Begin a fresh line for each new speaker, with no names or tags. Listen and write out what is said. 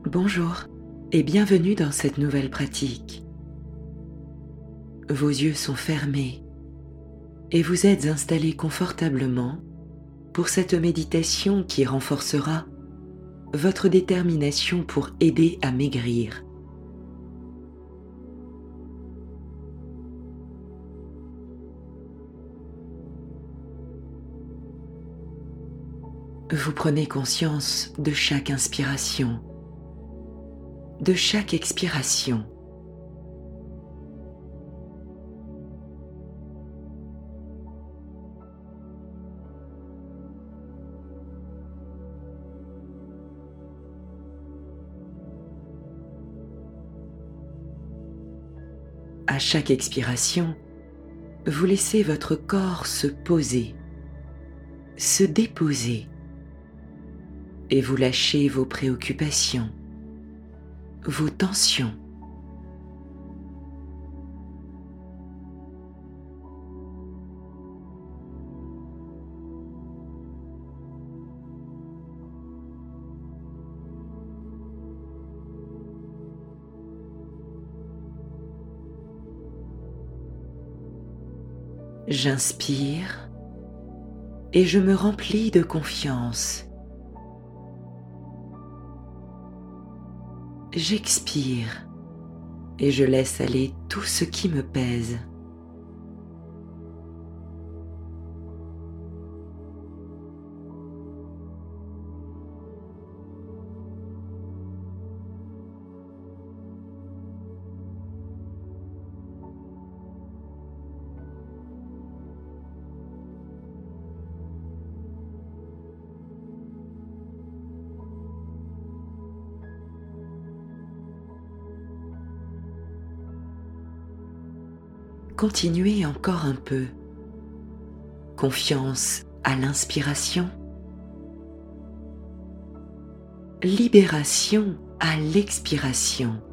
Bonjour et bienvenue dans cette nouvelle pratique. Vos yeux sont fermés et vous êtes installé confortablement pour cette méditation qui renforcera votre détermination pour aider à maigrir. Vous prenez conscience de chaque inspiration, de chaque expiration. À chaque expiration, vous laissez votre corps se poser, se déposer, et vous lâchez vos préoccupations, vos tensions. J'inspire et je me remplis de confiance. J'expire et je laisse aller tout ce qui me pèse. Continuez encore un peu. Confiance à l'inspiration. Libération à l'expiration.